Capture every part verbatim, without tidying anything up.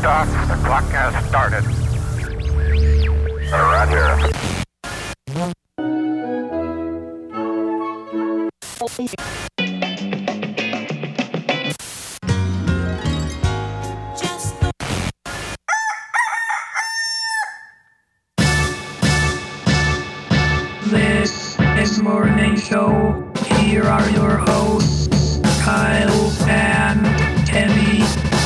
Liftoff. The clock has started. Right here. This is Morning Show. Here are your hosts, Kyle and Kenny.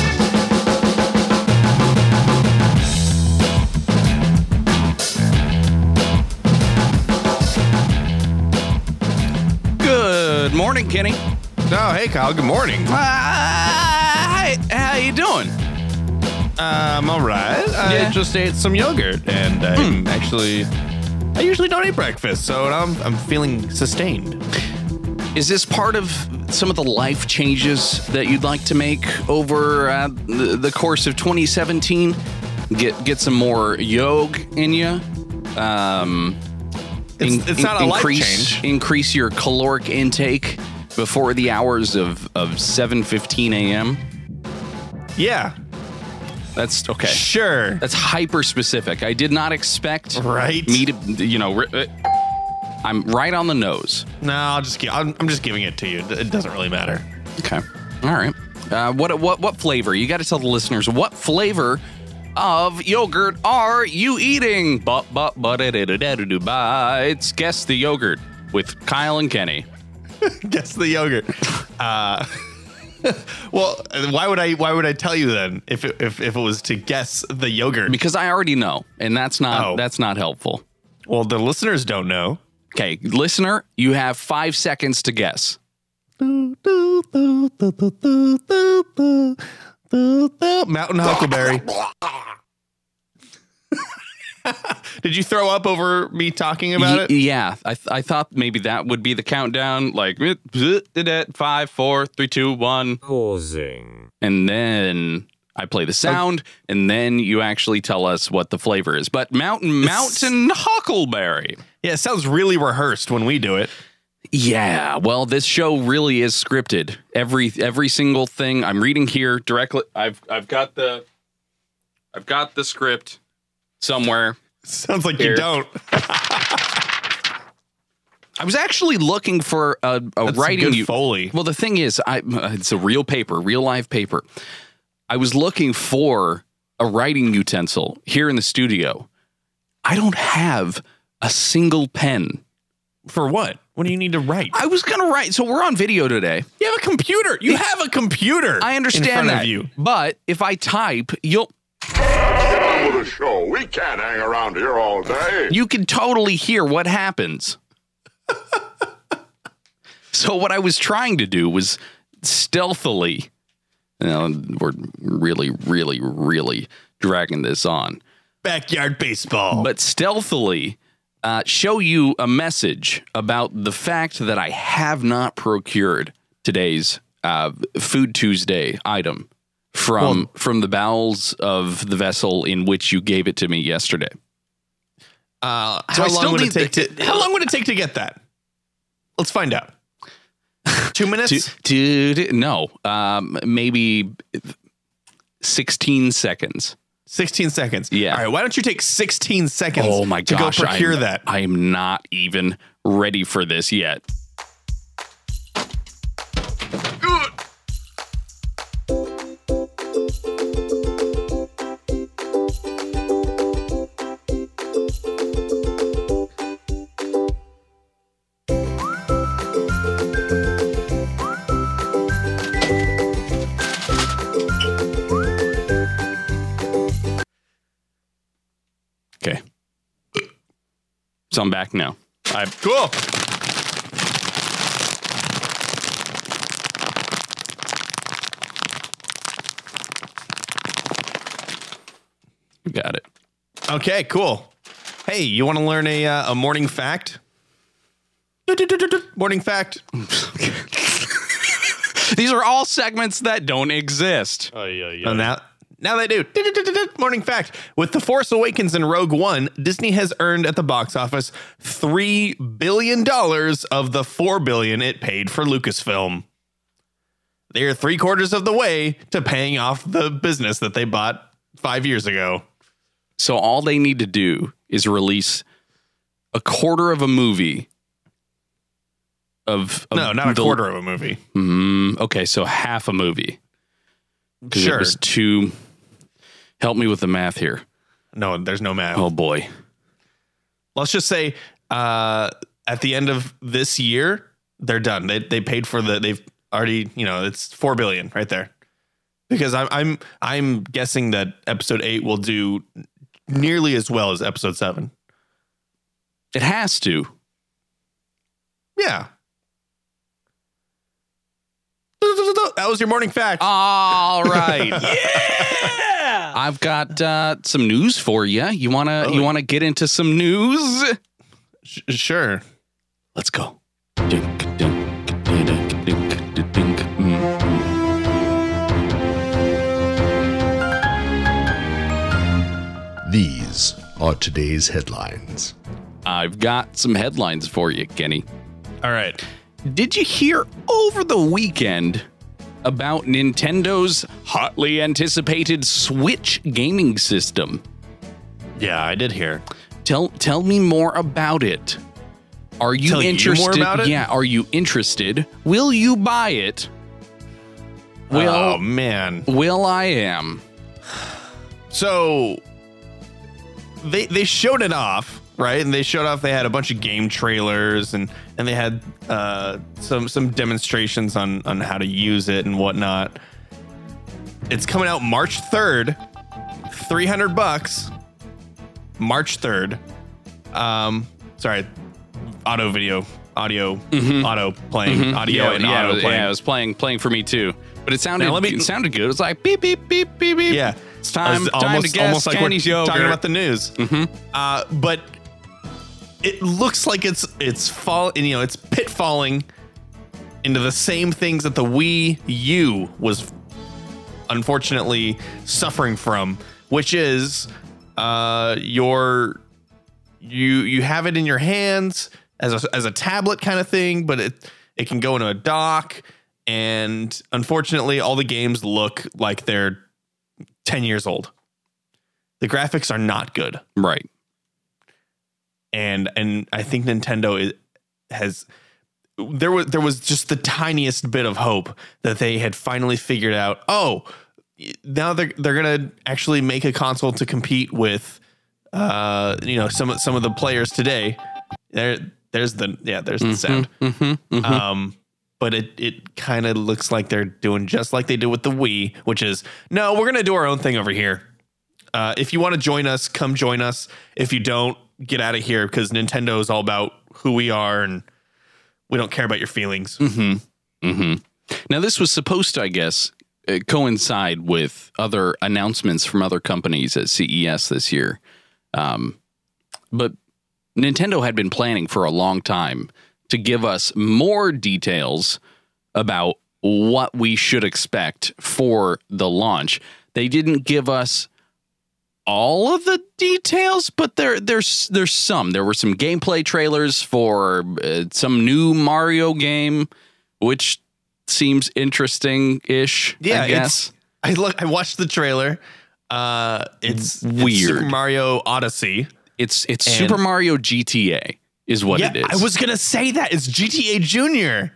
Good morning, Kenny. Oh, hey, Kyle. Good morning. Uh, hi, how you doing? Um, all right. I Yeah. just ate some yogurt, and I'm Hmm. actually... I usually don't eat breakfast, so I'm, I'm feeling sustained. Is this part of some of the life changes that you'd like to make over uh, the, the course of twenty seventeen? Get get some more yog in you. Um, It's- it's not a life increase, change. Increase your caloric intake before the hours of, of seven fifteen a.m. Yeah, That's okay. sure. That's hyper specific. I did not expect Right. me to, you know, ri- uh, I'm right on the nose. No, I'll just gi- I'm, I'm just giving it to you. It doesn't really matter. Okay. All right. Uh, what what what flavor? You got to tell the listeners what flavor of yogurt are you eating? But but but it it it bites. Guess the yogurt with Kyle and Kenny. Guess the yogurt. Uh, well, why would I? Why would I tell you then if it, if if it was to guess the yogurt? Because I already know, and that's not Oh. that's not helpful. Well, the listeners don't know. Okay, listener, you have five seconds to guess. Mountain Huckleberry. Did you throw up over me talking about Y- it? Yeah, I th- I thought maybe that would be the countdown. Like five, four, three, two, one. Pausing. And then I play the sound, and then you actually tell us what the flavor is. But Mountain Mountain Huckleberry. Yeah, it sounds really rehearsed when we do it. Yeah, well, this show really is scripted. Every every single thing I'm reading here directly. I've I've got the I've got the script somewhere. Sounds like Here. you don't. I was actually looking for a, a That's writing good you. Foley. Well, the thing is, I it's a real paper, real live paper. I was looking for a writing utensil here in the studio. I don't have a single pen. For what? What do you need to write? I was going to write. So we're on video today. You have a computer. You have a computer. I understand in front that. of you. But if I type, you'll Get on with the show. We can't hang around here all day. you can totally hear what happens. So what I was trying to do was stealthily, you know, we're really, really, really dragging this on, Backyard baseball. but stealthily uh, show you a message about the fact that I have not procured today's uh, Food Tuesday item from Well- from the bowels of the vessel in which you gave it to me yesterday. uh, So how I long still would it need take the- to? How long would it take to get that? Let's find out. Two minutes. Dude, no, um, maybe sixteen seconds. Sixteen seconds. Yeah. All right. Why don't you take sixteen seconds? Oh my to gosh, go procure I'm, that. I am not even ready for this yet. Okay. So I'm back now. I, cool. Got it. Okay. Cool. Hey, you want to learn a uh, a morning fact? Morning fact. These are all segments that don't exist. Oh, now, now they do. Morning fact. With The Force Awakens and Rogue One, Disney has earned at the box office three billion dollars of the four billion dollars it paid for Lucasfilm. They are three quarters of the way to paying off the business that they bought five years ago. So all they need to do is release a quarter of a movie. Of, of no, not a the, quarter of a movie. Mm, okay, so half a movie. Sure. It was two. Help me with the math here. No, there's no math. Oh boy. Let's just say uh, at the end of this year, they're done. They they paid for the. They've already. You know, it's four billion right there. Because I'm I'm I'm guessing that episode eight will do nearly as well as episode seven. It has to. Yeah. That was your morning fact. All right. Yeah. I've got uh, some news for you. You wanna Oh. you wanna get into some news? Sh- sure. Let's go. Dink, dink, dink, dink, dink, dink. Mm. These are today's headlines. I've got some headlines for you, Kenny. All right. Did you hear over the weekend about Nintendo's hotly anticipated Switch gaming system? Yeah, I did hear. Tell tell me more about it. Are you Tell you interested? more about it? Yeah, are you interested? Will you buy it? Will oh man. Will I am. So they they showed it off, right? And they showed off they had a bunch of game trailers and and they had uh, some some demonstrations on on how to use it and whatnot. It's coming out March third, three hundred bucks. March third. Um, sorry, auto video, audio, Mhm. auto playing, Mhm. audio yeah, and yeah, auto it was- playing. yeah, it was playing playing for me too. But it sounded Now, let me- it sounded good. It was like beep beep beep beep beep. Yeah, It's time, It's time to guess like Kenny's we're yogurt. talking about the news. Mhm. Uh, but it looks like it's it's fall, you know, it's pitfalling into the same things that the Wii U was unfortunately suffering from, which is uh, your you you have it in your hands as a, as a tablet kind of thing, but it it can go into a dock, and unfortunately, all the games look like they're ten years old. The graphics are not good. Right. And and I think Nintendo is, has there was there was just the tiniest bit of hope that they had finally figured out, oh, now they're they're gonna actually make a console to compete with uh you know some some of the players today. There there's the yeah, there's the sound. Mm-hmm, mm-hmm. Um but it it kind of looks like they're doing just like they did with the Wii, which is, no, we're gonna do our own thing over here. Uh, if you want to join us, come join us. If you don't, get out of here, because Nintendo is all about who we are and we don't care about your feelings. Mm-hmm. Mm-hmm. Now, this was supposed to, I guess, uh, coincide with other announcements from other companies at C E S this year. Um, but Nintendo had been planning for a long time to give us more details about what we should expect for the launch. They didn't give us all of the details, but there there's there's some. There were some gameplay trailers for uh, some new Mario game, which seems interesting-ish. Yeah, I guess. it's I look I watched the trailer. Uh it's Weird. it's Super Mario Odyssey. It's it's And- Super Mario G T A is what yeah, it is. I was gonna say that. It's G T A Junior.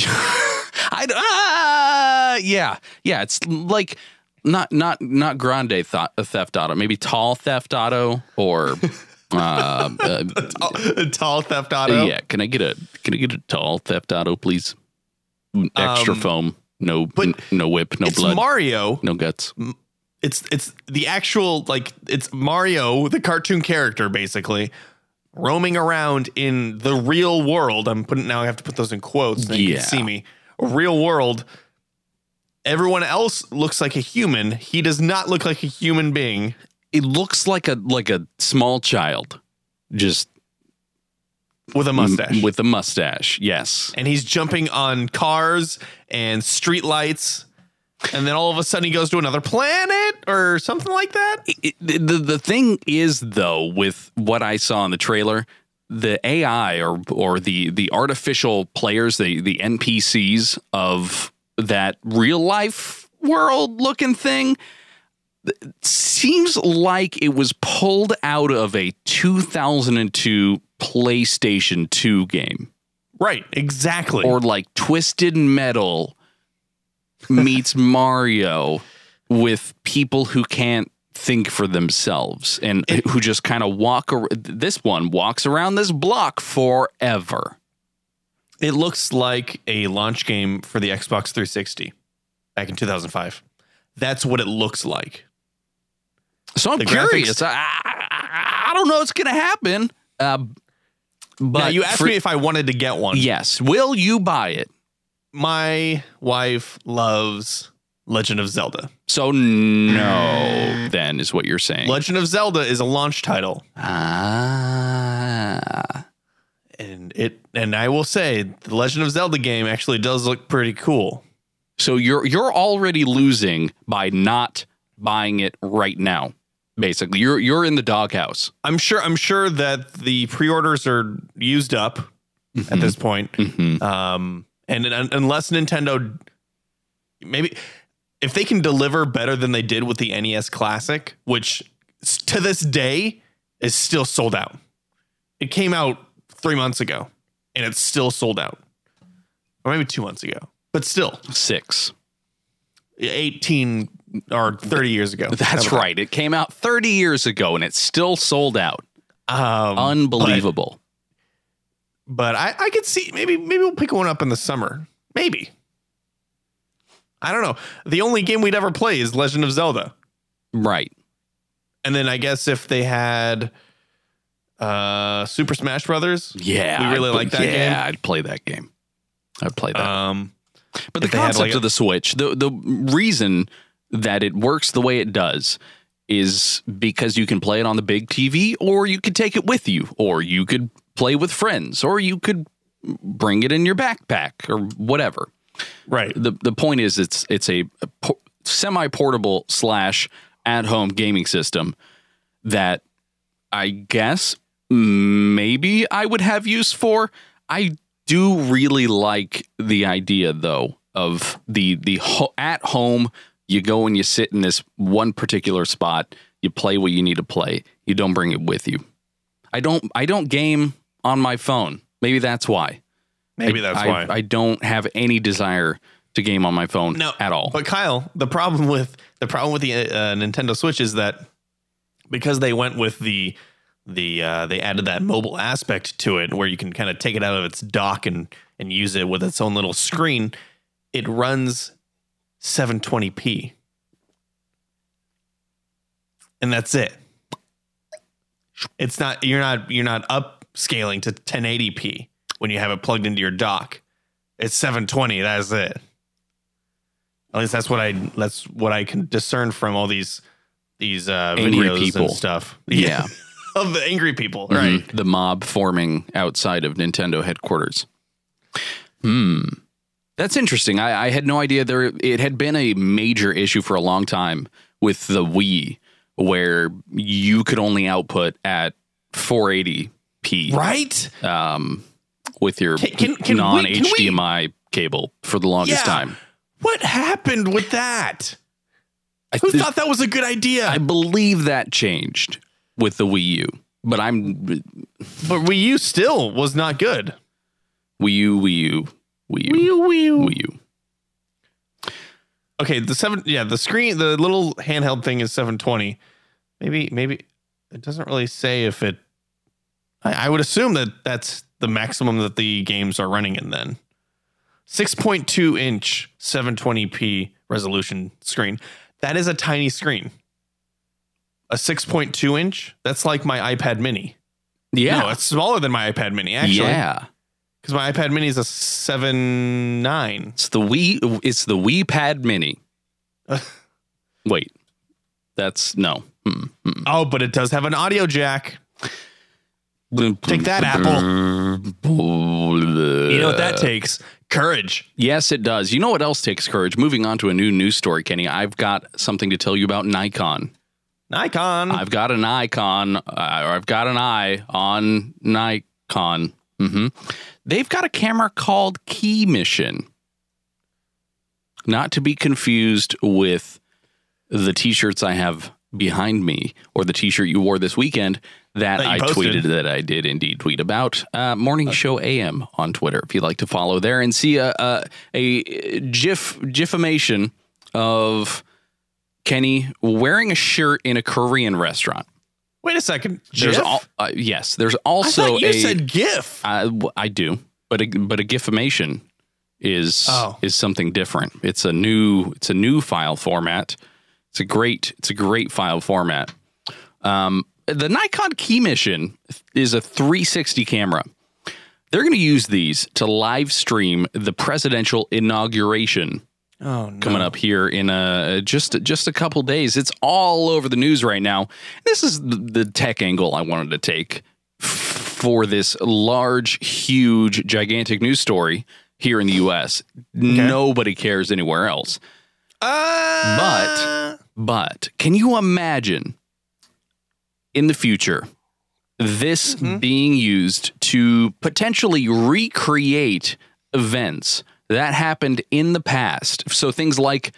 I uh, yeah yeah. It's like. Not not not Grande th- Theft Auto, maybe Tall Theft Auto or uh, uh, Tall, tall Theft Auto. yeah. Can I get a can I get a Tall Theft Auto, please? Extra Um, foam, no but n- no whip, no it's blood, Mario. no guts. It's it's the actual, like, it's Mario, the cartoon character, basically roaming around in the real world. I'm putting now I have to put those in quotes so you Yeah. can see me. Real world. Everyone else looks like a human. He does not look like a human being. It looks like a like a small child, just With a mustache. m- with a mustache. Yes. and he's jumping on cars and street lights. And then all of a sudden he goes to another planet or something like that. It, the the thing is, though, with what I saw in the trailer, the A I or or the the artificial players, the the N P Cs of that real life world looking thing, seems like it was pulled out of a two thousand two PlayStation two game. Right, exactly. Or like Twisted Metal meets Mario with people who can't think for themselves and it, who just kind of walk. Ar- this one walks around this block forever. It looks like a launch game for the Xbox three sixty back in two thousand five. That's what it looks like. So I'm The curious. graphics- I, I, I don't know what's going to happen. Uh, but Now, you asked for- me if I wanted to get one. Yes. Will you buy it? My wife loves Legend of Zelda. So no, then is what you're saying. Legend of Zelda is a launch title. Ah. And it and I will say the Legend of Zelda game actually does look pretty cool. So you're you're already losing by not buying it right now. Basically, you're you're in the doghouse. I'm sure I'm sure that the pre-orders are used up at this point. Mm-hmm. Um, and un- unless Nintendo, maybe if they can deliver better than they did with the N E S Classic, which s- to this day is still sold out. It came out three months ago and it's still sold out, or maybe two months ago, but still Six. eighteen or thirty years ago. That's Okay. right. It came out thirty years ago and it's still sold out. Um, Unbelievable. But I, I could see maybe maybe we'll pick one up in the summer. Maybe. I don't know. The only game we'd ever play is Legend of Zelda. Right. And then I guess if they had uh, Super Smash Brothers, Yeah. we really I'd- like that yeah, game. Yeah, I'd play that game. I'd play that. Um, But the if they had, concept like, a- of the Switch, the the reason that it works the way it does is because you can play it on the big T V, or you could take it with you, or you could play with friends, or you could bring it in your backpack or whatever. right. The the point is it's it's a, a po- semi-portable slash at-home gaming system that I guess maybe I would have use for. I do really like the idea though of the the ho- at home, you go and you sit in this one particular spot, you play what you need to play. You don't bring it with you. I don't I don't game on my phone. Maybe that's why. Maybe I- that's I, why. I don't have any desire to game on my phone No, at all. But Kyle, the problem with the problem with the uh, Nintendo Switch is that because they went with the the uh, they added that mobile aspect to it, where you can kind of take it out of its dock and and use it with its own little screen. It runs seven twenty p, and that's it. It's not you're not you're not upscaling to ten eighty p when you have it plugged into your dock. It's seven twenty. That's it. At least that's what I that's what I can discern from all these these uh, Angry videos people. and stuff. Yeah. Of the angry people, Mhm. right? The mob forming outside of Nintendo headquarters. Hmm. That's interesting. I, I had no idea there. It had been a major issue for a long time with the Wii, where you could only output at four eighty p, Right? um, with your Can- can- can we- non can we- H D M I cable for the longest Yeah. time. What happened with that? I, Who th- thought that was a good idea? I believe that changed with the Wii U, but I'm but Wii U still was not good. Wii U, Wii U, Wii U, Wii U, Wii U. Wii U. Okay, the seven, yeah, the screen, the little handheld thing is seven twenty. Maybe, maybe it doesn't really say if it. I, I would assume that that's the maximum that the games are running in. Then six point two inch seven twenty p resolution screen. That is a tiny screen. A six point two inch. That's like my iPad Mini. Yeah, No, it's smaller than my iPad Mini. Actually, yeah. because my iPad Mini is a seven nine. It's the Wii. It's the Wii Pad Mini. Wait, that's no. Mm, mm. Oh, but it does have an audio jack. Take that, Apple. You know what that takes? Courage. Yes, it does. You know what else takes courage? Moving on to a new news story, Kenny. I've got something to tell you about Nikon. Nikon. I've got an icon, uh, or I've got an eye on Nikon. hmm They've got a camera called Key Mission. Not to be confused with the t-shirts I have behind me, or the t-shirt you wore this weekend that, That you I posted. tweeted that I did indeed tweet about. Uh, Morning Show A M on Twitter, if you'd like to follow there and see a a, a gif gifamation of Kenny wearing a shirt in a Korean restaurant. Wait a second. There's GIF? al- uh, yes, there's I also thought you a said GIF. I, w- I do, but a, but a gifamation is Oh. is something different. It's a new it's a new file format. It's a great it's a great file format. Um, the Nikon Key Mission is a three sixty camera. They're going to use these to live stream the presidential inauguration Oh, no. coming up here in a just just a couple days. It's all over the news right now. This is the, the tech angle I wanted to take for this large, huge, gigantic news story here in the U S. Nobody cares anywhere else. Uh, But but can you imagine in the future this being used to potentially recreate events that happened in the past? So things like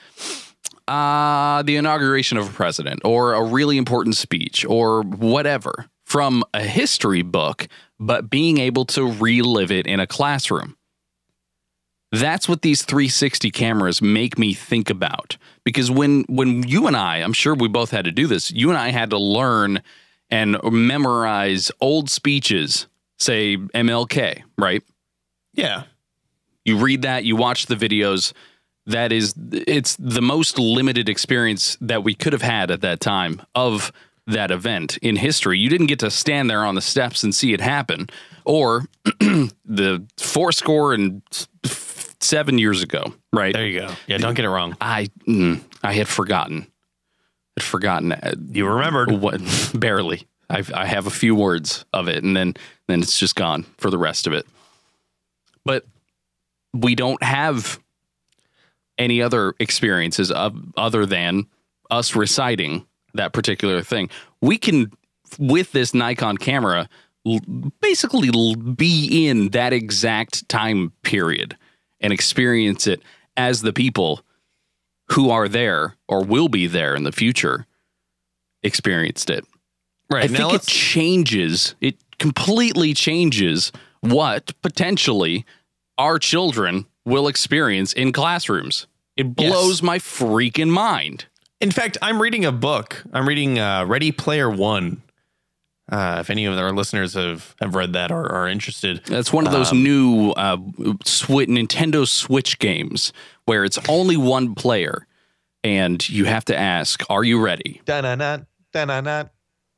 uh, the inauguration of a president or a really important speech or whatever from a history book, but being able to relive it in a classroom. That's what these three sixty cameras make me think about. Because when when you and I, I'm sure we both had to do this, you and I had to learn and memorize old speeches, say M L K, right? yeah. You read that, you watch the videos. That is, it's the most limited experience that we could have had at that time of that event in history. You didn't get to stand there on the steps and see it happen. Or the four score and seven years ago, right? There you go. Yeah, don't get it wrong. I mm, I had forgotten. Had forgotten. uh, You remembered. What? Barely. I I have a few words of it, and then then it's just gone for the rest of it. But we don't have any other experiences of other than us reciting that particular thing. We can, with this Nikon camera, l- basically l- be in that exact time period and experience it as the people who are there or will be there in the future experienced it. Right. I now think it let's, changes, it completely changes what potentially our children will experience in classrooms. It blows Yes. my freaking mind. in fact, I'm reading a book. I'm reading uh, Ready Player One. Uh, if any of our listeners have, have read that or are interested. That's one of those Um, new uh, Swi- Nintendo Switch games where it's only one player and you have to ask, are you ready? Da-na-na, da-na-na.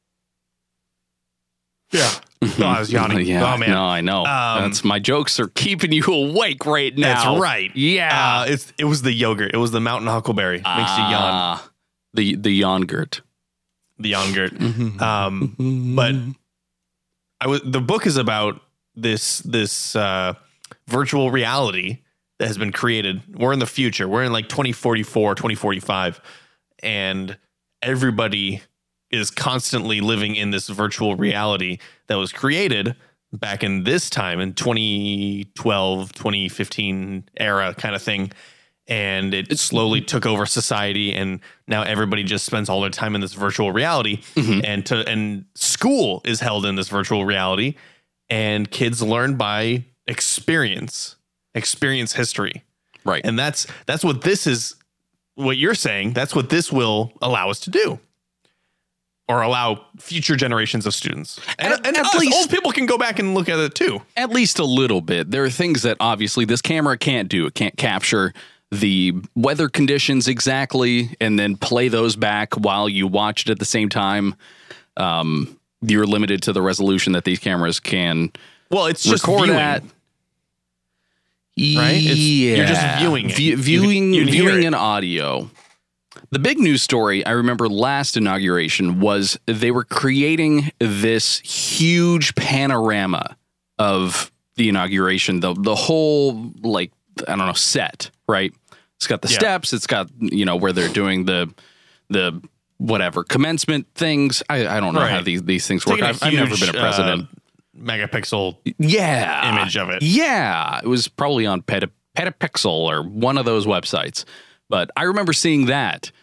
Yeah. Oh, I was yawning. Yeah, oh, man. no, I know. Um, That's my jokes are keeping you awake right now. That's right. Yeah. Uh, it's it was the yogurt. It was the mountain huckleberry. Makes you yawn. Ah, The the yogurt. The yogurt. Um, but I was the book is about this this uh, virtual reality that has been created. We're in the future. We're in like twenty forty-four, twenty forty-five, and everybody is constantly living in this virtual reality that was created back in this time in twenty twelve, twenty fifteen era kind of thing. And it slowly took over society, and now everybody just spends all their time in this virtual reality. Mhm. And to and school is held in this virtual reality, and kids learn by experience, experience history, Right. and that's that's what this is. What you're saying, that's what this will allow us to do, or allow future generations of students, and, At- and at us least- old people can go back and look at it too. At least a little bit. There are things that obviously this camera can't do. It can't capture the weather conditions exactly and then play those back while you watch it at the same time. Um, you're limited to the resolution that these cameras can Well, it's just record viewing. at. Right? It's- you're just viewing it. View- You- viewing you can hear viewing it. an audio. The big news story I remember last inauguration was they were creating this huge panorama of the inauguration, the the whole like I don't know set, right? It's got the Yeah. steps, it's got you know where they're doing the the whatever commencement things. I, I don't know how Right. these these things work. Taking a I've, I've never huge, been a president. uh, megapixel. yeah, image of it. Yeah, it was probably on Peta, Petapixel or one of those websites. But I remember seeing that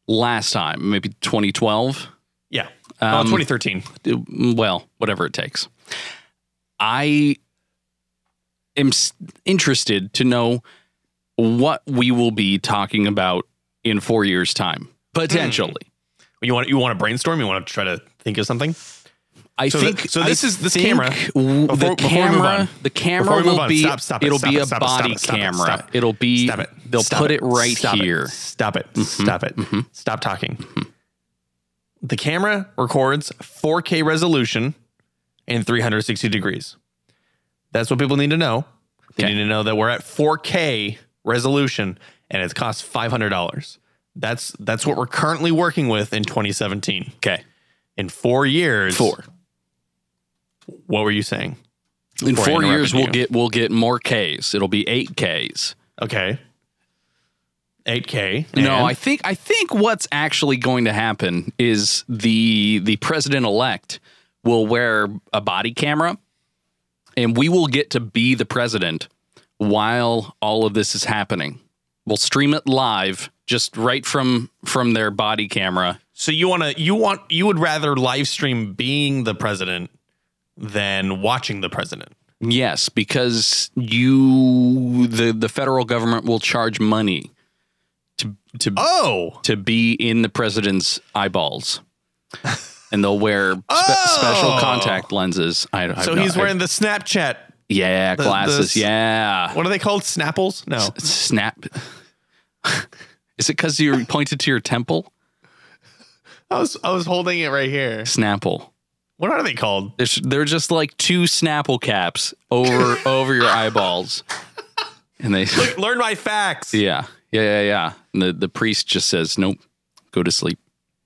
last time, maybe twenty twelve. Yeah. Um, oh, twenty thirteen. Well, whatever it takes. I am s- interested to know what we will be talking about in four years' time, potentially. You want you want to brainstorm? You want to try to think of something? I So think the- so this I is- this think camera- w- before- the before we move camera on. the camera Before we move will on, be stop, stop it, it'll stop be it, a stop it, stop body it, stop it, camera. stop it. It'll be Stop it. they'll Stop put it, right Stop it. here. Stop it. Stop it. Stop talking. The camera records four K resolution and three hundred sixty degrees. That's what people need to know. They Okay. need to know that we're at four K resolution and it costs five hundred dollars. That's that's what we're currently working with in twenty seventeen. Okay. In four years. Four. What were you saying? In Before I four years interrupted we'll you. get we'll get more Ks. It'll be eight Ks. Okay. eight K. No, and- I think I think what's actually going to happen is the the president elect will wear a body camera, and we will get to be the president while all of this is happening. We'll stream it live, just right from from their body camera. So you want to you want you would rather live stream being the president than watching the president. Yes, because you the the federal government will charge money to to Oh, to be in the president's eyeballs. And they'll wear spe- Oh! special contact lenses. I, I so know- he's I- wearing the Snapchat. yeah the- glasses. the- yeah, What are they called? Snapples? No. snap. Is it because you pointed to your temple? I was I was holding it right here. Snapple. What are they called? They're, they're just like two Snapple caps over over your eyeballs, and they. Look, learn my facts. Yeah, yeah, yeah, yeah. And the the priest just says, "Nope, go to sleep."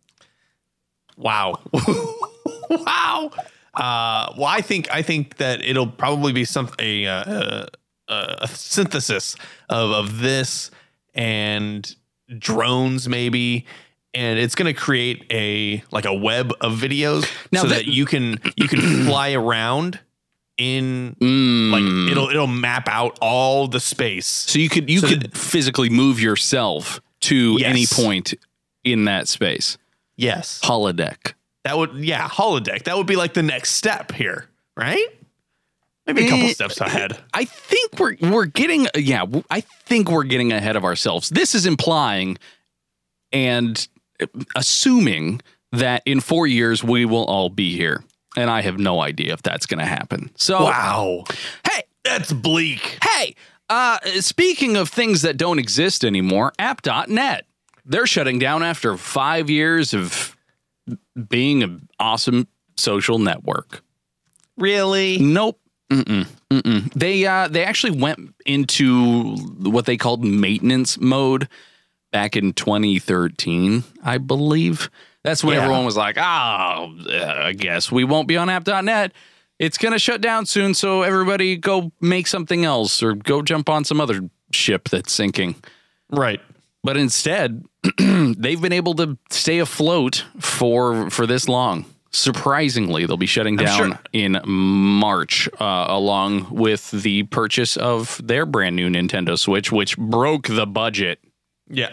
Wow. Wow. Uh, well, I think I think that it'll probably be some a, uh, a synthesis of of this and drones, maybe, and it's going to create a like a web of videos Now so that- that you can you can fly around in Mm. like it'll it'll map out all the space. So you could you So could that- physically move yourself to Yes. any point in that space. Yes, Holodeck. that would yeah holodeck. That would be like the next step here, right? Maybe a couple Eh, steps ahead. I think we're we're getting yeah, w- I think we're getting ahead of ourselves. This is implying and assuming that in four years we will all be here. And I have no idea if that's going to happen. So Wow. hey, That's bleak. hey, uh speaking of things that don't exist anymore, app dot net. They're shutting down after five years of being an awesome social network. Really? Nope. Mm-mm. Mm-mm. They uh, they actually went into what they called maintenance mode back in twenty thirteen, I believe. That's when Yeah. everyone was like, "Oh, uh, I guess we won't be on app dot net. It's going to shut down soon, so everybody go make something else or go jump on some other ship that's sinking." Right. But instead, they've been able to stay afloat for for this long. Surprisingly, they'll be shutting I'm down sure- in March, uh, along with the purchase of their brand new Nintendo Switch, which broke the budget. Yeah.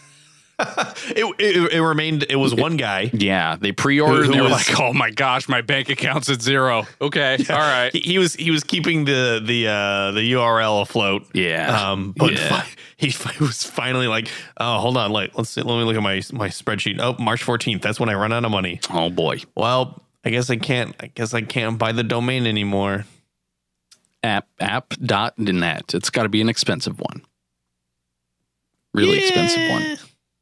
it, it it remained. It was one guy. Yeah, they pre-ordered. Who- and they who were was- like, "Oh my gosh, my bank account's at zero." Okay, all right. He, he was he was keeping the the uh, the U R L afloat. Yeah. Um. But Yeah. fi- he fi- was finally like, oh, hold on, like let's see, let me look at my my spreadsheet. Oh, March fourteenth. That's when I run out of money. Oh boy, Well, I guess I can't. I guess I can't buy the domain anymore. app app dot net. It's got to be an expensive one. Really expensive one.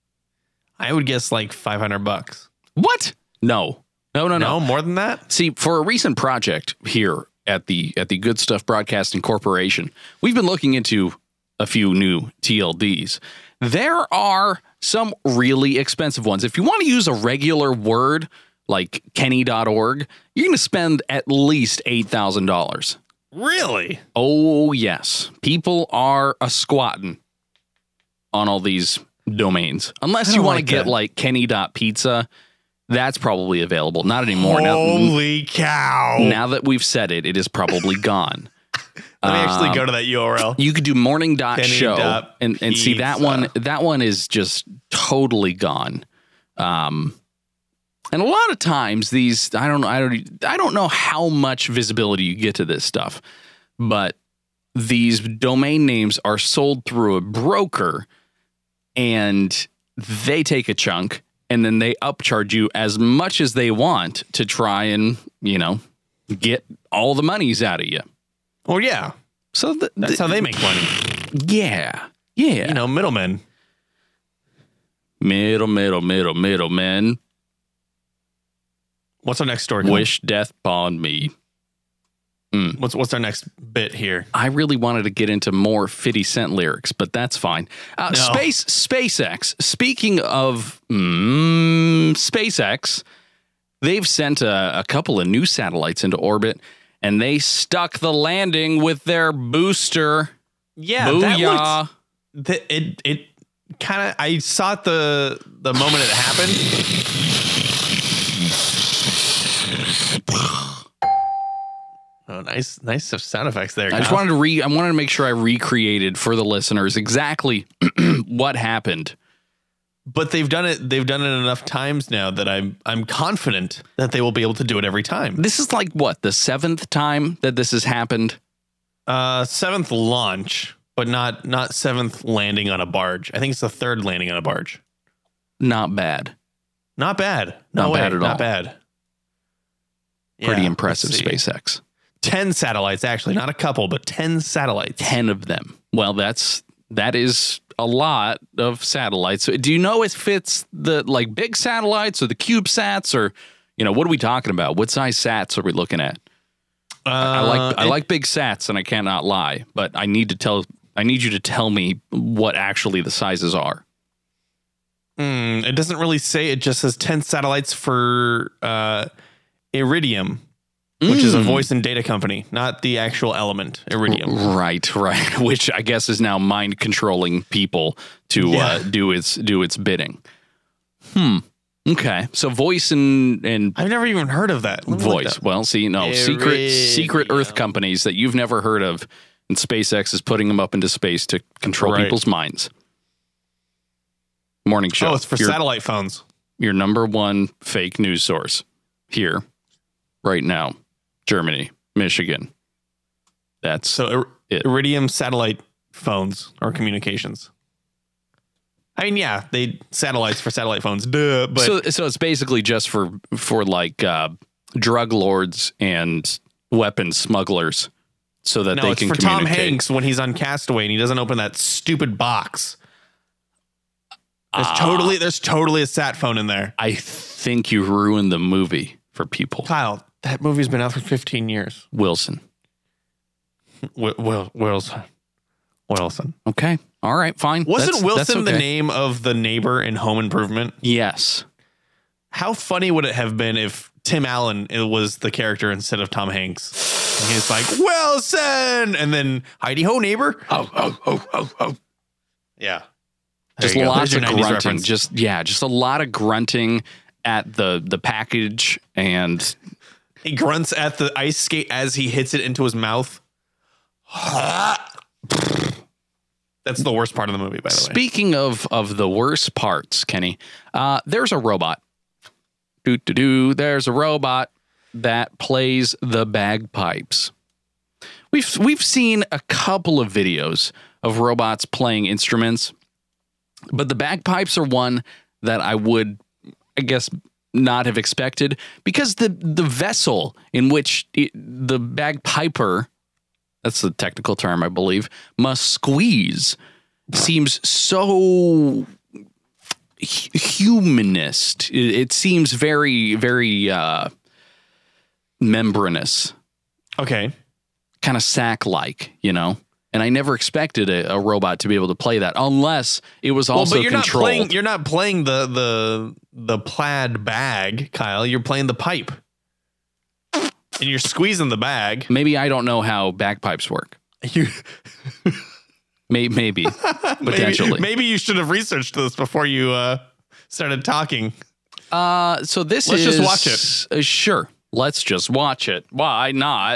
I would guess like five hundred bucks. What? No. No, no, No, no. more than that. See, for a recent project here at the at the Good Stuff Broadcasting Corporation, we've been looking into a few new T L Ds. There are some really expensive ones. If you want to use a regular word like kenny dot org, you're going to spend at least eight thousand dollars. Really? Oh, yes. People are a squatting on all these domains. Unless I you don't want to like get that. like kenny dot pizza, that's probably available. Not anymore. Now, Holy cow! now that we've said it, it is probably gone. Let me actually um, go to that U R L. You could do morning dot Kenny show dot and, and see that pizza. one. That one is just totally gone. Um, and a lot of times these, I don't know, I don't, I don't know how much visibility you get to this stuff, but these domain names are sold through a broker and they take a chunk and then they upcharge you as much as they want to try and, you know, get all the monies out of you. Well, yeah. So the, That's the, how they make money. Yeah. Yeah. You know, middlemen. Middle, middle, middle, middle men. What's our next story? Wish death upon me. Mm. What's what's our next bit here? I really wanted to get into more fifty Cent lyrics, but that's fine. Uh, No. Space SpaceX. Speaking of mm, SpaceX, they've sent a, a couple of new satellites into orbit, and they stuck the landing with their booster. Yeah, Booyah. that looked, it it kind of. I saw it the the moment it happened. Oh, nice, nice sound effects there. I just Kyle. wanted to re. I wanted to make sure I recreated for the listeners exactly what happened. But they've done it. They've done it enough times now that I'm I'm confident that they will be able to do it every time. This is like what, the seventh time that this has happened? Uh, seventh launch, but not not seventh landing on a barge. I think it's the third landing on a barge. Not bad. Not bad. No Not way. bad at all. Not bad. Pretty Yeah, impressive, let's see. SpaceX. Ten satellites, actually, not a couple, but ten satellites. Ten of them. Well, that's that is a lot of satellites. So do you know if it's the like big satellites or the CubeSats, or you know, what are we talking about? What size sats are we looking at? Uh, I like I it- like big sats, and I cannot lie, but I need to tell I need you to tell me what actually the sizes are. Mm, it doesn't really say. It just says ten satellites for uh, Iridium, which is a Mm. voice and data company, not the actual element, Iridium. Right, right. Which I guess is now mind controlling people to Yeah. uh, do its do its bidding. Hmm. Okay. So voice and and I've never even heard of that. Let me look voice. that- Well, see, no secret secret Iridium. Earth companies that you've never heard of, and SpaceX is putting them up into space to control Right. people's minds. Morning show. Oh, it's for your, satellite phones. your number one fake news source here, right now. Germany, Michigan. That's So Ir- it. Iridium satellite phones or communications. I mean, yeah, they satellites for satellite phones. Duh, but so so it's basically just for for like uh, drug lords and weapons smugglers, so that no, they it's can for Tom communicate. Hanks when he's on Castaway and he doesn't open that stupid box. There's Ah. totally there's totally a sat phone in there. I think you ruined the movie for people. Kyle, that movie's been out for fifteen years. Wilson. Will, Will Wilson. Wilson. Okay. All right. Fine. Wasn't That's- Wilson that's the okay. name of the neighbor in Home Improvement? Yes. How funny would it have been if Tim Allen it was the character instead of Tom Hanks? And he's like, Wilson! And then, Heidi ho, neighbor. Oh, oh, oh, oh, oh. Yeah. There Just you go. lots There's of your nineties grunting. reference. Just yeah, just a lot of grunting at the the package, and He grunts at the ice skate as he hits it into his mouth. That's the worst part of the movie, by the way. speaking of of the worst parts, Kenny, uh, there's a robot. Do do do. There's a robot that plays the bagpipes. We've we've seen a couple of videos of robots playing instruments, but the bagpipes are one that I would, I guess, not have expected, because the the vessel in which it, the bagpiper, that's the technical term, I believe, must squeeze seems so hu- humanist. It, it seems very, very uh, membranous, Okay. kind of sack-like, you know? And I never expected a, a robot to be able to play that, unless it was Well, also but you're not controlled. playing. You're not playing the the the plaid bag, Kyle. You're playing the pipe, and you're squeezing the bag. Maybe I don't know how bagpipes work. You Maybe, maybe potentially. Maybe, maybe you should have researched this before you uh, started talking. Uh, so this Let's is just watch it. Uh, sure, let's just watch it. Why not?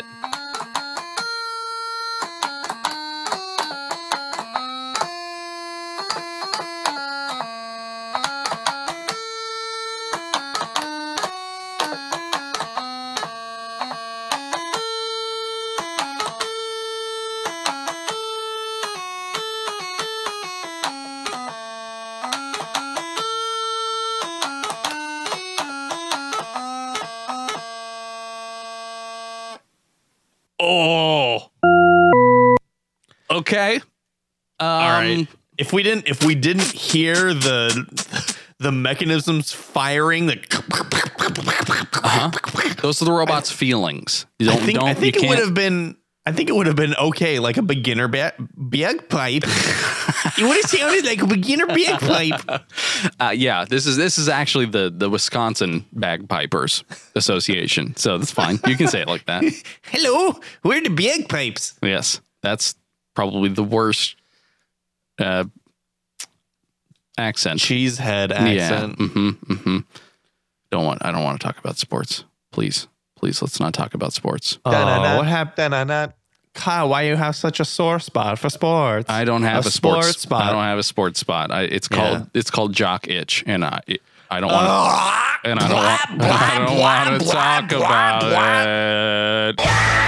Okay. Um, All right. If we didn't, if we didn't hear the the mechanisms firing, the uh-huh. Those are the robot's feelings. You don't. I think, don't I think you it would can't- have been. I think it would have been okay, like a beginner ba- bagpipe. It would have sounded like a beginner bagpipe. Uh, yeah, this is this is actually the the Wisconsin Bagpipers Association, so that's fine. You can say it like that. Hello, where are the bagpipes? Yes, that's probably the worst uh, accent. Cheesehead accent. Yeah. Mm-hmm, mm-hmm. Don't want. I don't want to talk about sports. Please, please, let's not talk about sports. Oh, Da-na-na. what happened? Kyle, why you have such a sore spot for sports? I don't have a, A sports, sports spot. I don't have a sports spot. I, it's Yeah. called it's called jock itch, and I I don't want to. And I don't want. I don't want to talk about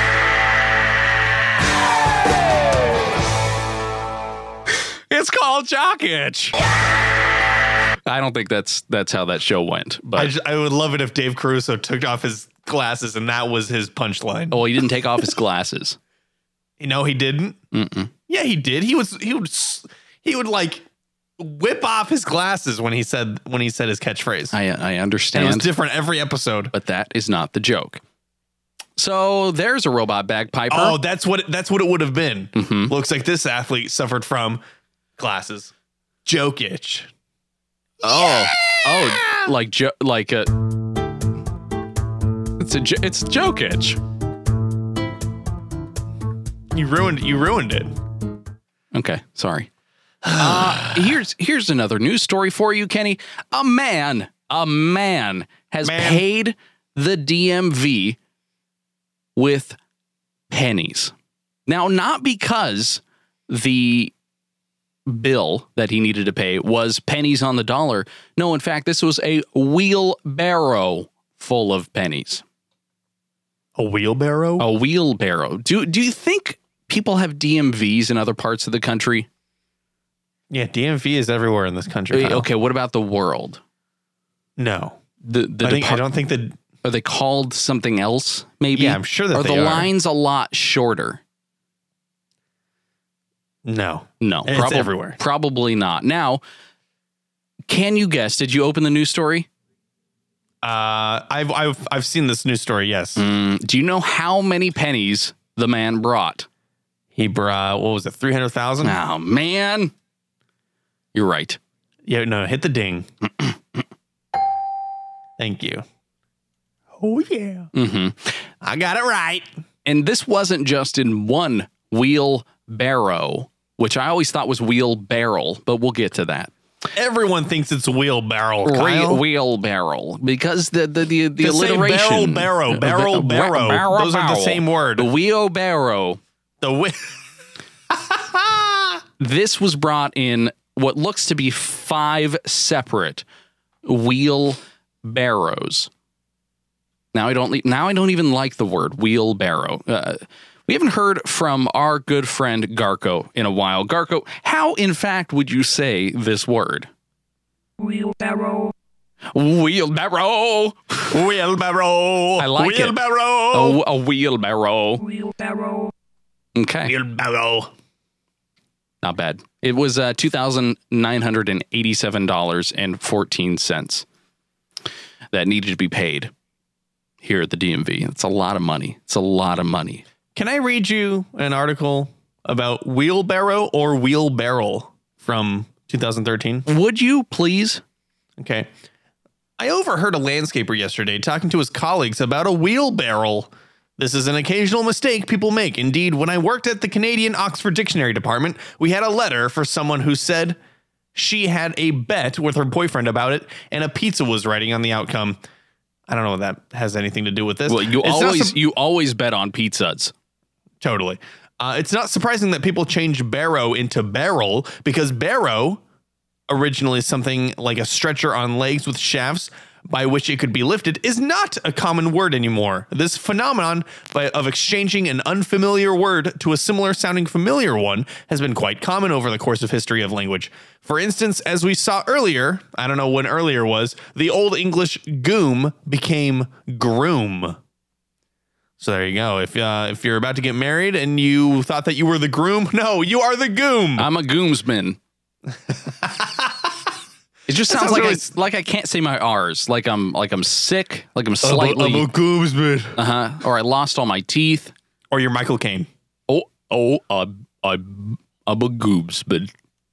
it. It's called jock itch. I don't think that's that's how that show went. But I, just, I would love it if Dave Caruso took off his glasses and that was his punchline. oh, he didn't take off his glasses. No, he didn't. Mm-mm. Yeah, he did. He was he would s- he would like whip off his glasses when he said when he said his catchphrase. I I and it was understand, different every episode. but that is not the joke. So there's a robot bagpiper. Oh, that's what that's what it would have been. Mhm. Looks like this athlete suffered from glasses. Joke itch. Oh, oh, like jo- like a it's a jo- it's joke itch. You ruined you ruined it. Okay, sorry. Uh, here's here's another news story for you, Kenny. A man, a man has Man. paid the D M V with pennies. Now, not because the bill that he needed to pay was pennies on the dollar. No, in fact, this was a wheelbarrow full of pennies. A wheelbarrow? A wheelbarrow. Do do you think people have D M Vs in other parts of the country? Yeah, D M V is everywhere in this country. Kyle. Okay, what about the world? No. The the I, think, I depart- don't think that are they called something else? Maybe. Yeah, I'm sure that Are they the are. lines a lot shorter? no. No, It's probab- everywhere. Probably not. Now, can you guess? Did you open the news story? Uh, I've I've I've seen this news story. Yes, Mm, do you know how many pennies the man brought? he brought what was it, three hundred thousand? Oh man, you're right. Yeah, no, hit the ding. Thank you. Oh yeah, hmm I got it right. And this wasn't just in one wheelbarrow, which I always thought was wheelbarrow, but we'll get to that. Everyone thinks it's wheelbarrow. Re- Kyle. wheelbarrow, because the the the, the Just say alliteration. barrel, barrel, barrel, barrow. Those are the same word. The wheelbarrow. The wheel. This was brought in what looks to be five separate wheelbarrows. Now I don't. le- Now I don't even like the word wheelbarrow. Uh, we haven't heard from our good friend Garco in a while. Garco, how in fact would you say this word? Wheelbarrow. Wheelbarrow. Wheelbarrow. I like it. Wheelbarrow. A, a wheelbarrow. Wheelbarrow. Okay. Wheelbarrow. Not bad. It was uh, two thousand nine hundred eighty-seven dollars and fourteen cents that needed to be paid here at the D M V. It's a lot of money. It's a lot of money. Can I read you an article about wheelbarrow or wheelbarrow from two thousand thirteen? Would you please? Okay. I overheard a landscaper yesterday talking to his colleagues about a wheelbarrow. This is an occasional mistake people make. Indeed, when I worked at the Canadian Oxford Dictionary Department, we had a letter for someone who said she had a bet with her boyfriend about it, and a pizza was writing on the outcome. I don't know if that has anything to do with this. Well, you It's not always sup- you always bet on pizzas. Totally. Uh, it's not surprising that people change barrow into barrel, because barrow originally something like a stretcher on legs with shafts by which it could be lifted is not a common word anymore. This phenomenon by, of exchanging an unfamiliar word to a similar sounding familiar one has been quite common over the course of history of language. For instance, as we saw earlier, I don't know when earlier was, the Old English goom became groom. So there you go. If uh, if you're about to get married and you thought that you were the groom, no, you are the goom. I'm a goomsman. It just sounds, sounds like really I, like I can't say my R's. Like I'm like I'm sick. Like I'm slightly. I'm a, I'm a goomsman. Uh huh. Or I lost all my teeth. Or you're Michael Caine. Oh oh. Uh, I I'm a goomsman.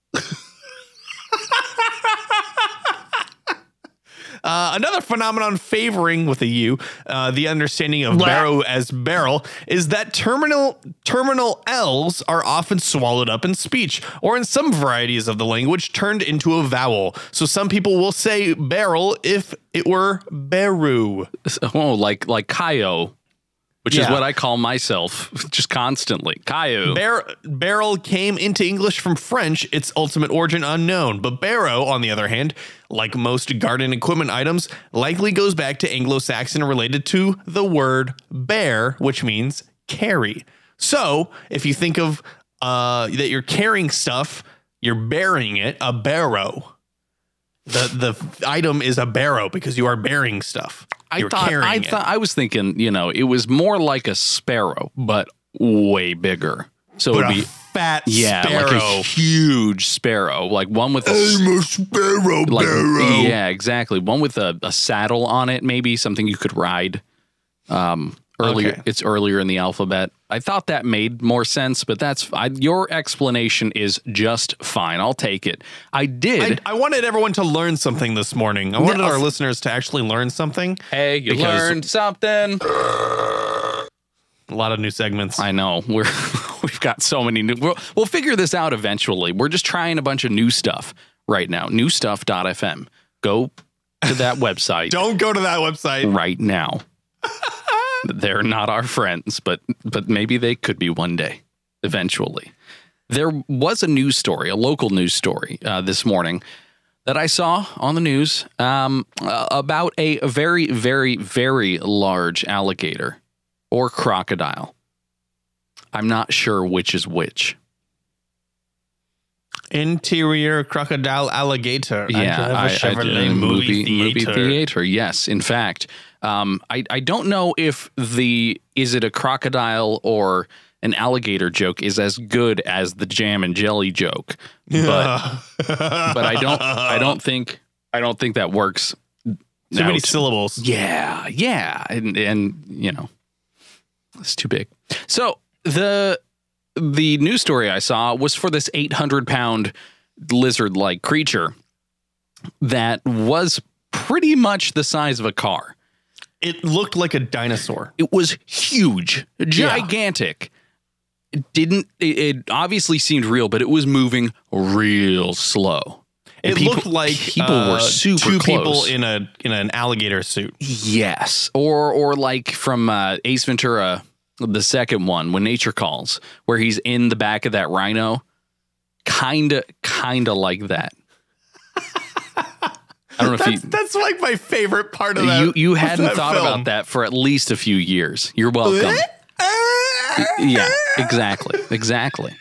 Uh, another phenomenon favoring with a U, uh, the understanding of barrow as barrel, is that terminal terminal L's are often swallowed up in speech, or in some varieties of the language turned into a vowel. So some people will say barrel if it were barrow. Oh, like like Kaio, which is Yeah. what I call myself just constantly. Kaio. Bar- barrel came into English from French, its ultimate origin unknown. But barrow, on the other hand, like most garden equipment items, likely goes back to Anglo-Saxon related to the word bear, which means carry. So if you think of uh, that you're carrying stuff, you're bearing it, a barrow. The the item is a barrow because you are bearing stuff. I You're thought carrying I it. thought I was thinking, you know, it was more like a sparrow, but way bigger. So But it'd a be fat yeah, sparrow. like a huge sparrow, like one with a s- I'm a sparrow, like barrow. yeah, exactly, one with a, a saddle on it, maybe something you could ride. Um, earlier, Okay. it's earlier in the alphabet. I thought that made more sense, but that's I, your explanation is just fine. I'll take it. I did. I, I wanted everyone to learn something this morning. I wanted No. our listeners to actually learn something. hey, you because- learned something. A lot of new segments. I know we're we've got so many new. We'll, we'll figure this out eventually. We're just trying a bunch of new stuff right now. new stuff dot f m. Go to that website Don't go to that website. right now. They're not our friends, but but maybe they could be one day, eventually. There was a news story, a local news story uh, this morning that I saw on the news um, uh, about a very, very, very large alligator or crocodile. I'm not sure which is which. Interior crocodile alligator. Yeah, I, I, I Chevrolet did a movie, movie theater. theater. Yes, in fact, um, I I don't know if the is it a crocodile or an alligator joke is as good as the jam and jelly joke, but but I don't I don't think I don't think that works. Too many out. syllables. Yeah, yeah, and and you know, it's too big. So the the news story I saw was for this eight hundred pound lizard like creature that was pretty much the size of a car. It looked like a dinosaur. It was huge, gigantic. It didn't, it, it obviously seemed real, but it was moving real slow. And It people- looked like people uh, were super two close. people in a in an alligator suit. Yes, or or like from uh, Ace Ventura, the second one, When Nature Calls, where he's in the back of that rhino, kinda kinda like that. I don't know if That's, you that's like my favorite part of that. you, you of hadn't that thought film. about that for at least a few years. You're welcome. Yeah, exactly, exactly.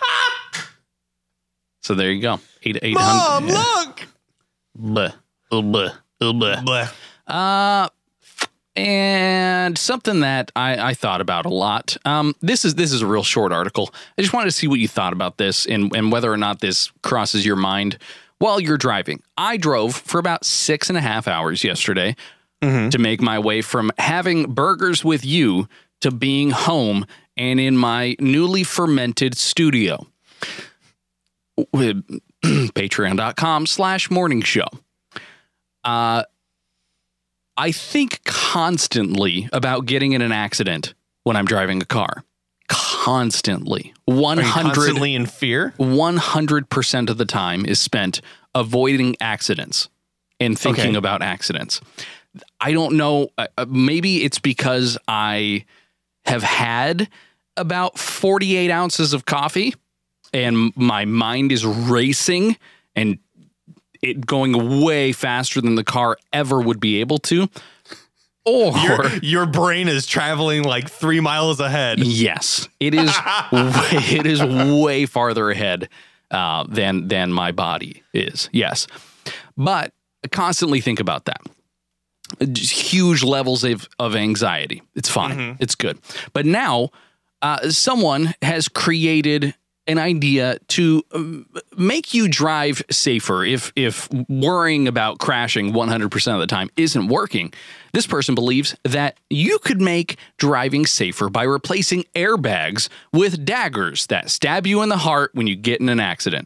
So there you go. Eight eight Mom, hundred. look. Bleh, bleh, bleh. Bleh. Uh, and something that I, I thought about a lot. Um, this is this is a real short article. I just wanted to see what you thought about this and, and whether or not this crosses your mind while you're driving. I drove for about six and a half hours yesterday to make my way from having burgers with you to being home and in my newly fermented studio. With patreon.com slash morning show. Uh, I think constantly about getting in an accident when I'm driving a car. Constantly. Are you 100 constantly in fear? one hundred percent of the time is spent avoiding accidents and thinking Okay. about accidents. I don't know. Uh, uh, maybe it's because I have had about forty-eight ounces of coffee and my mind is racing and it going way faster than the car ever would be able to. Or Your, your brain is traveling like three miles ahead. yes, it is. way, it is way farther ahead uh, than than my body is. Yes, but I constantly think about that. just huge levels of, of anxiety. It's fine. Mm-hmm. It's good. But now uh, someone has created an idea to um, make you drive safer if if worrying about crashing one hundred percent of the time isn't working. This person believes that you could make driving safer by replacing airbags with daggers that stab you in the heart when you get in an accident.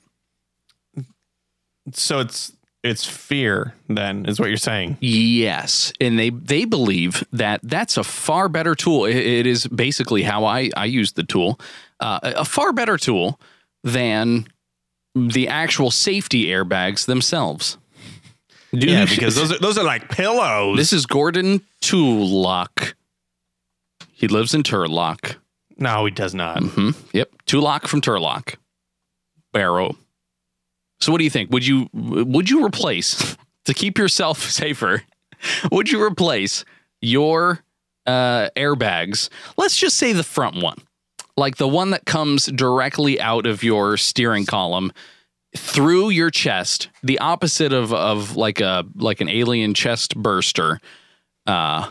So it's it's fear, then, is what you're saying. Yes, and they they believe that that's a far better tool. It, it is basically how I, I use the tool. Uh, a far better tool than the actual safety airbags themselves. Dude, Yeah, because those are those are like pillows. this is Gordon Tullock. He lives in Turlock. no, he does not. Hmm. Yep, Tullock from Turlock. Barrow. So what do you think? Would you would you replace, to keep yourself safer, would you replace your uh, airbags? Let's just say the front one, like the one that comes directly out of your steering column through your chest, the opposite of of like a like an alien chest burster. Uh,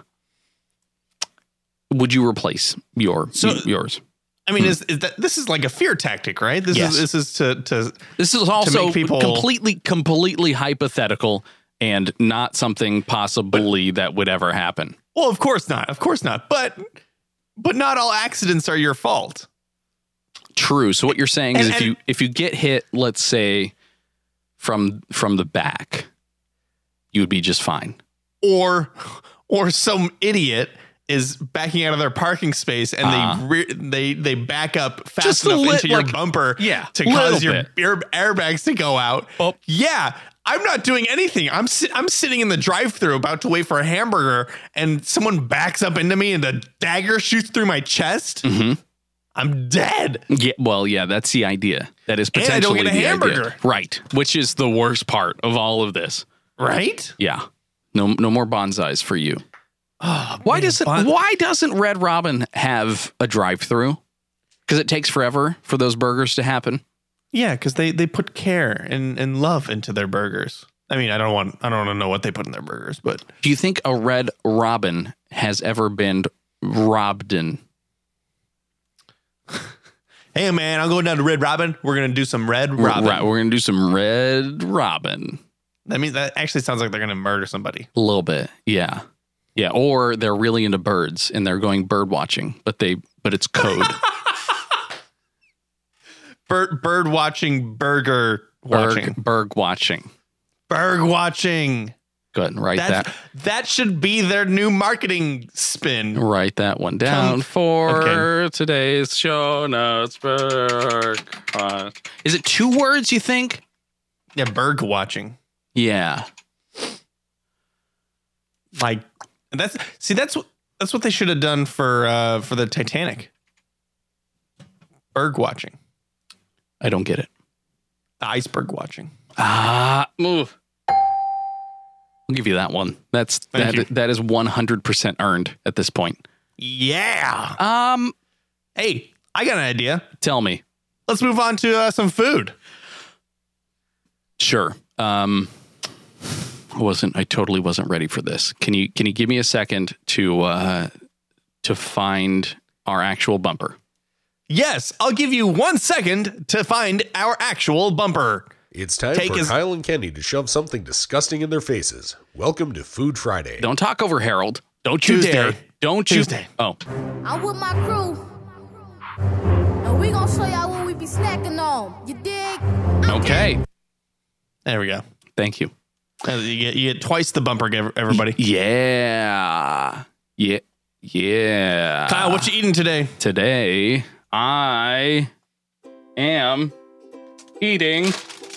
would you replace your So- yours? I mean, is, is that this is like a fear tactic, right? This Yes. is this is to to This is also make people- completely, completely hypothetical and not something possibly that would ever happen. well, of course not, of course not. But but not all accidents are your fault. True. So what you're saying is And- if you if you get hit, let's say from from the back, you would be just fine. Or or some idiot is backing out of their parking space and Uh. they re- they they back up fast Just a enough lit- into your like- bumper yeah, to little cause your bit. air, airbags to go out. Oh. Yeah, I'm not doing anything. I'm si- I'm sitting in the drive-thru about to wait for a hamburger and someone backs up into me and the dagger shoots through my chest. Mm-hmm. I'm dead. Yeah. Well, yeah, that's the idea. That is And I potentially don't get a the idea. hamburger. Right. Which is the worst part of all of this. Right? Yeah. No, no more bonsais for you. Oh, Why man, does it, bon- why doesn't Red Robin have a drive-through? Because it takes forever for those burgers to happen. Yeah, because they, they put care and, and love into their burgers. I mean, I don't want I don't want to know what they put in their burgers, but Do you think a Red Robin has ever been robbed in? hey man, I'm going down to Red Robin. We're gonna do some Red Robin. Right, we're gonna do some Red Robin. I mean, that actually sounds like they're gonna murder somebody. A little bit, yeah, yeah. Or they're really into birds and they're going bird watching, but they but it's code. Bird bird watching, burger watching, Berg, Berg watching. Berg watching. Good, write That's, that. that should be their new marketing spin. Write that one down Come- for okay. today's show notes. Berg. watch. Is it two words? You think? Yeah, Berg watching. Yeah. Like that's see that's what that's what they should have done for uh for the Titanic. Berg watching, I don't get it. the iceberg watching. Ah, move. I'll give you that one. That's Thank that. you. That is one hundred percent earned at this point. Yeah. Um, Hey, I got an idea. tell me. Let's move on to uh, some food. Sure. Um, I wasn't. I totally wasn't ready for this. Can you can you give me a second to uh to find our actual bumper? Yes, I'll give you one second to find our actual bumper. It's time Take for his- Kyle and Kenny to shove something disgusting in their faces. Welcome to Food Friday. Don't talk over Harold. Don't you Tuesday. dare. Don't you? Tuesday. Oh, I'm with my crew, and we gonna show y'all what we be snacking on. You dig? okay. There we go. Thank you. Uh, You get, you get twice the bumper, ev- everybody. Yeah. Yeah. Yeah. Kyle, what you eating today? Today, I am eating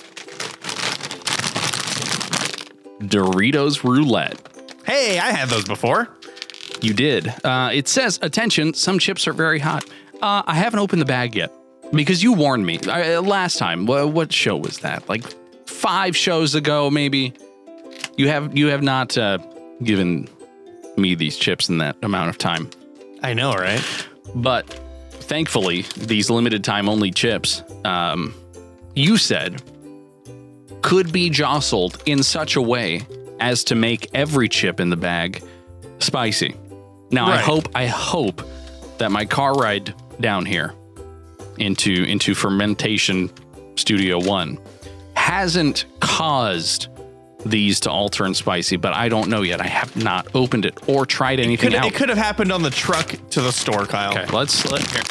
Doritos Roulette. Hey, I had those before. You did. Uh, it says, attention, some chips are very hot. Uh, I haven't opened the bag yet because you warned me uh, last time. What, what show was that? Like five shows ago, maybe. You have you have not uh, given me these chips in that amount of time. I know, right? But thankfully, these limited time only chips, um, you said, could be jostled in such a way as to make every chip in the bag spicy. Now, Right. I hope I hope that my car ride down here into into Fermentation Studio One hasn't caused these to alter and spicy, but I don't know yet. I have not opened it or tried anything Could, out. it could have happened on the truck to the store, Kyle. Okay, let's let here.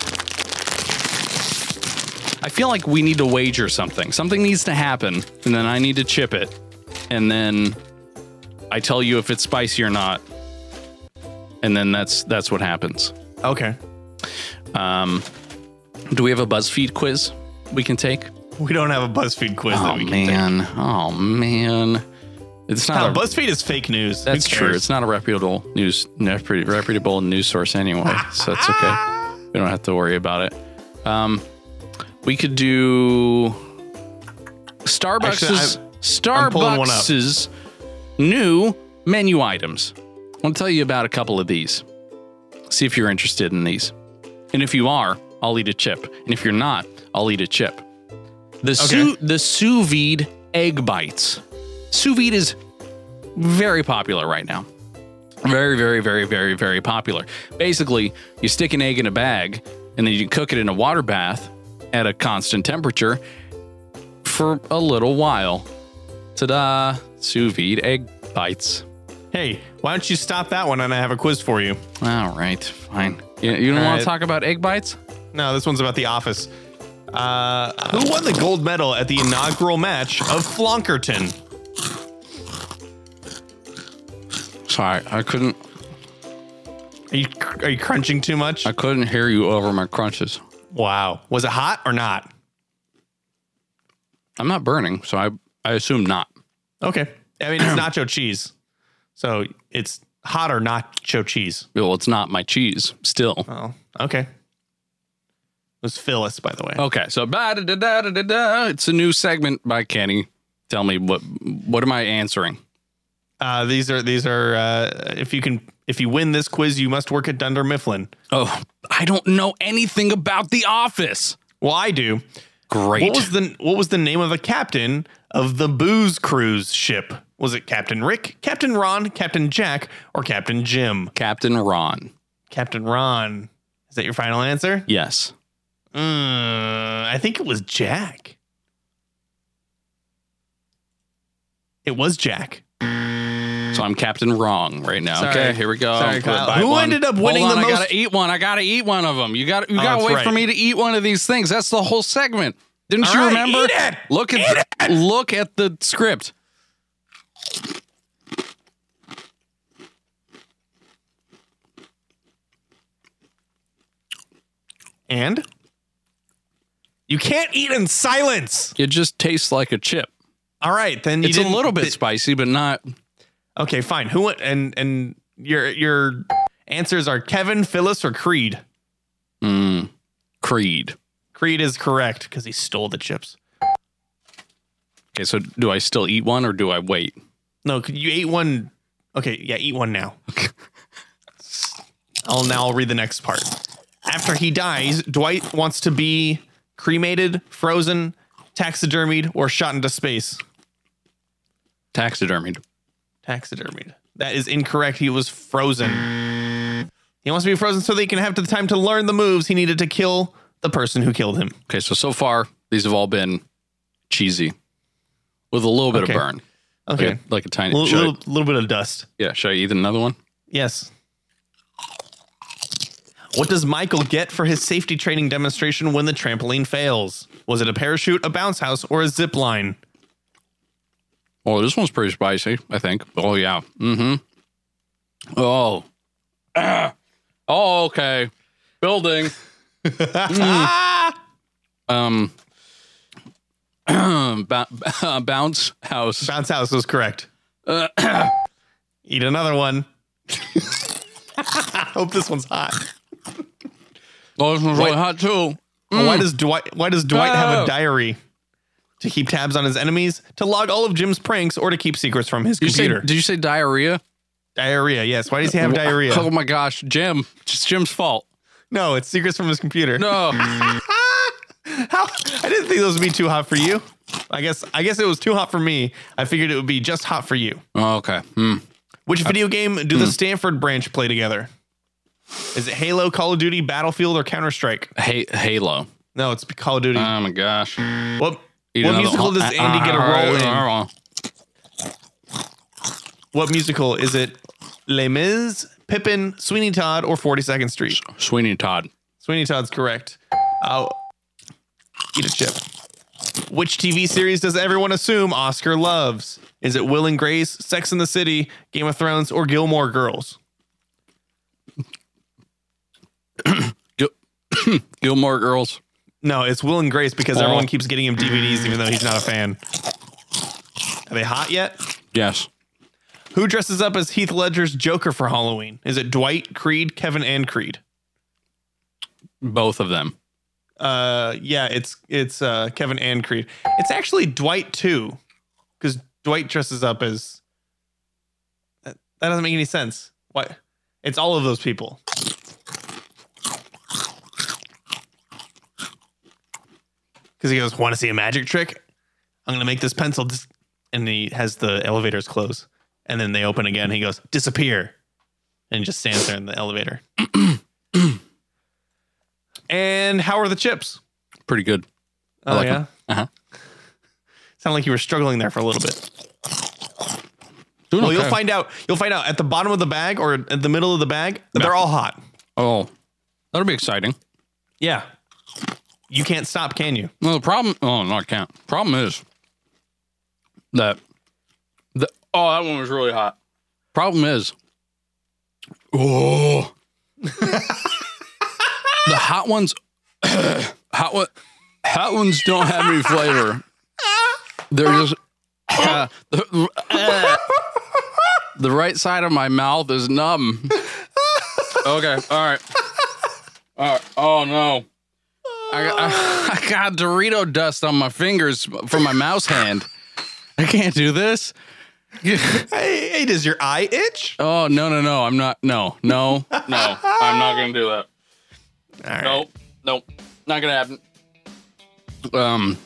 I feel like we need to wager something. Something needs to happen, and then I need to chip it, and then I tell you if it's spicy or not, and then that's that's what happens. Okay. Um, do we have a BuzzFeed quiz we can take? We don't have a BuzzFeed quiz Oh that we can man, take. oh man, it's No, not. a, BuzzFeed is fake news. Who that's true. cares? It's not a reputable news, reput- reputable news source anyway, so it's okay. We don't have to worry about it. Um, we could do Starbucks's Actually, I'm pulling one up. Starbucks's new menu items. I want to tell you about a couple of these. See if you're interested in these. And if you are, I'll eat a chip. And if you're not, I'll eat a chip. The sous, the sous vide egg bites. Sous vide is very popular right now. Very, very, very, very, very popular. Basically, you stick an egg in a bag and then you cook it in a water bath at a constant temperature for a little while. Ta-da! Sous vide egg bites. Hey, why don't you stop that one and I have a quiz for you? All right, fine. You, you don't All want right. to talk about egg bites? No, this one's about The Office. Uh, who won the gold medal at the inaugural match of Flonkerton? Sorry, I couldn't. Are you are you crunching too much? I couldn't hear you over my crunches. Wow. Was it hot or not? I'm not burning, so I I assume not. Okay. I mean, it's nacho cheese. So it's hot or nacho cheese. Well, it's not my cheese still. Oh, okay. It was Phyllis, by the way. Okay, so ba-da-da-da-da-da, it's a new segment by Kenny. Tell me what what am I answering? Uh, these are these are uh, if you can if you win this quiz, you must work at Dunder Mifflin. Oh, I don't know anything about The Office. Well, I do. Great. What was the what was the name of the captain of the booze cruise ship? Was it Captain Rick, Captain Ron, Captain Jack, or Captain Jim? Captain Ron? Captain Ron. Is that your final answer? Yes. Uh, I think it was Jack. It was Jack. So I'm Captain Wrong right now. Sorry. Okay, here we go. Sorry, Kyle. Goodbye, Who one. ended up winning Hold on, the I most- gotta eat one. I gotta eat one of them. You got you Oh, gotta that's wait right. for me to eat one of these things. That's the whole segment. Didn't All you right, remember? eat it. Look at Eat the, look at the script. And you can't eat in silence. It just tastes like a chip. All right, then you It's a didn't- little bit th- spicy, but not. Okay, fine. Who went and and your your answers are Kevin, Phyllis, or Creed? Mm, Creed. Creed is correct because he stole the chips. Okay, so do I still eat one or do I wait? No, you ate one. Okay, yeah, eat one now. I'll now I'll read the next part. After he dies, Dwight wants to be cremated, frozen, taxidermied, or shot into space. Taxidermied. Taxidermied. That is incorrect. He was frozen. He wants to be frozen so that he can have the time to learn the moves he needed to kill the person who killed him. Okay, so so far these have all been cheesy with a little bit Okay. of burn. Okay. Like a, like a tiny. Little, should I- little, little bit of dust. yeah, should I eat another one? Yes. What does Michael get for his safety training demonstration when the trampoline fails? Was it a parachute, a bounce house, or a zip line? Oh, this one's pretty spicy, I think. Oh, yeah. Mm-hmm. Oh. Ah. Oh, okay. Building. Mm. Um. ba- uh, bounce house. Bounce house was correct. Uh, Eat another one. I hope this one's hot. oh, this one's really Wait. hot, too. Why does Dwight why does Dwight have Oh. a diary? To keep tabs on his enemies, to log all of Jim's pranks, or to keep secrets from his Did you, say, computer? did you say diarrhea? Diarrhea, yes. Why does he have diarrhea? Oh, my gosh. Jim. It's Jim's fault. No, it's secrets from his computer. No. How? I didn't think those would be too hot for you. I guess I guess it was too hot for me. I figured it would be just hot for you. Oh, okay. Hmm. Which video game do the Stanford branch play together? Is it Halo, Call of Duty, Battlefield, or Counter-Strike? Hey, Halo. No, it's Call of Duty. Oh my gosh. what You what know, musical does Andy get a role in? in? What musical is it? Les Mis, Pippin, Sweeney Todd, or forty-second Street? Sweeney Todd. Sweeney Todd's correct. I'll eat a chip. Which T V series does everyone assume Oscar loves? Is it Will and Grace, Sex and the City, Game of Thrones, or Gilmore Girls? Gil- Gilmore Girls. No, it's Will and Grace because Oh. everyone keeps getting him D V Ds even though he's not a fan. Are they hot yet? Yes. Who dresses up as Heath Ledger's Joker for Halloween? Is it Dwight, Creed, Kevin, and Creed? Both of them. Uh, yeah, it's it's uh, Kevin and Creed. It's actually Dwight too, because Dwight dresses up as. That, that doesn't make any sense. What? It's all of those people. Because he goes, want to see a magic trick? I'm gonna make this pencil, dis-, and he has the elevators close, and then they open again. He goes, disappear, and just stands there in the elevator. And how are the chips? Pretty good. I Oh like yeah. them. Uh-huh. Sound like you were struggling there for a little bit. Doing Well, okay. you'll find out. You'll find out at the bottom of the bag or at the middle of the bag. They're all hot. Oh, that'll be exciting. Yeah. You can't stop, can you? Well, the problem. Oh, no, I can't. Problem is that the. Oh, that one was really hot. Problem is. Oh. The hot ones. hot one. Hot ones don't have any flavor. They're just. Uh, the, uh, the right side of my mouth is numb. Okay. All right. All right. Oh no. I got, I, I got Dorito dust on my fingers from my mouse hand. I can't do this. Hey, hey, does your eye itch? Oh, no, no, no. I'm not. No, no, no. I'm not going to do that. All right. Nope. Nope. Not going to happen. Um,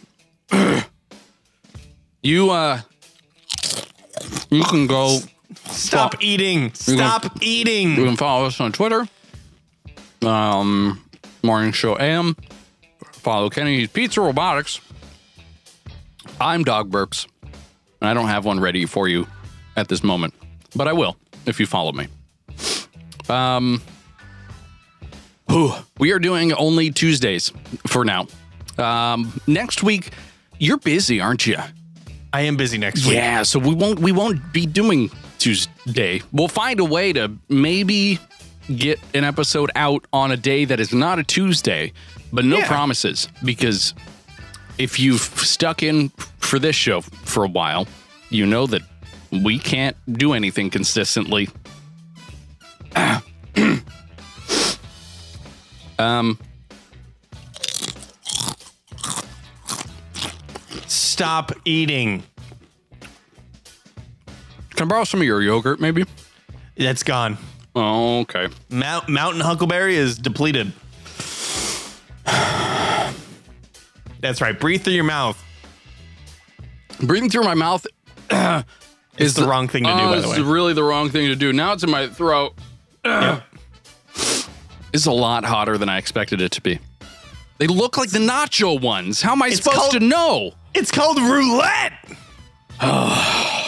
you, uh, you can go. Stop Stop. eating. Stop You eating. can follow us on Twitter. Um, Morning Show A M. Follow Kenny's Pizza Robotics. I'm Dog Burps. And I don't have one ready for you at this moment, but I will if you follow me. Um, whew, we are doing only Tuesdays for now. Um, next week, you're busy, aren't you? I am busy next week. Yeah, so we won't we won't be doing Tuesday. We'll find a way to maybe get an episode out on a day that is not a Tuesday, but no Yeah. promises, because if you've stuck in for this show for a while, you know that we can't do anything consistently. um Stop eating. Can I borrow some of your yogurt, maybe? That's gone. Oh, okay. Mount, Mountain Huckleberry is depleted. That's right. Breathe through your mouth. Breathing through my mouth Is the, wrong thing to do, oh, by the it's way. really the wrong thing to do. Now it's in my throat. Yep. It's a lot hotter than I expected it to be. They look like the nacho ones. How am I It's supposed called- to know? It's called roulette.